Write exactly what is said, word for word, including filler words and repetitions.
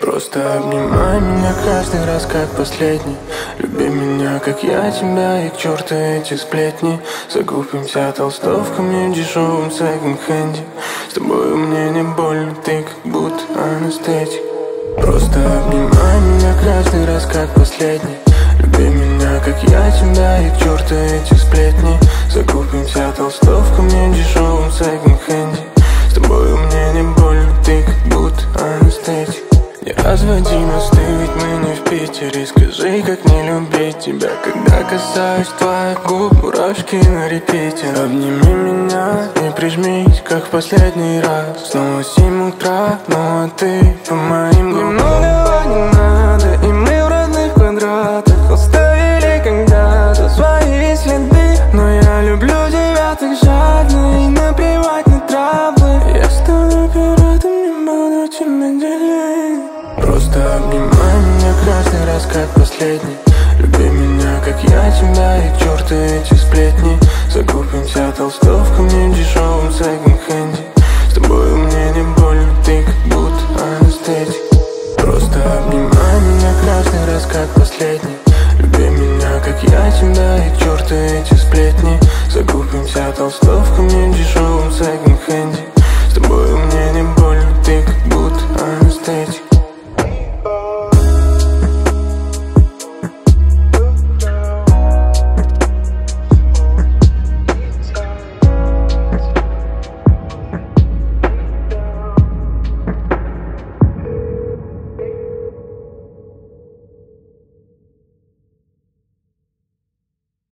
Просто обнимай меня каждый раз, как последний. Люби меня, как я тебя, и к черту эти сплетни. Закупимся толстовками в дешевом секонд-хенде. С тобой мне не больно, ты как будто анестетик. Просто обнимай меня каждый раз, как последний. Люби меня, как я тебя, и к черту эти сплетни. Закупимся толстовками в дешевом секонд-хенде. С тобой мне не больно, ты как будто анестетик. Не разводи мосты, ведь мы не в Питере. Скажи, как не любить тебя, когда касаюсь твоих губ, мурашки на репите. Обними меня и прижмись, как в последний раз. Снова семь утра, ну а ты по моим губам. Многого не надо, и мы в родных квадратах оставили когда-то свои следы. Но я люблю тебя так жадно, и наплевать на травмы. Я стану пиратом, не буду тебя делить. Просто обнимай меня каждый раз, как последний. Люби меня, как я тебя, и к черту эти сплетни. Закупимся толстовками в дешевом секонд.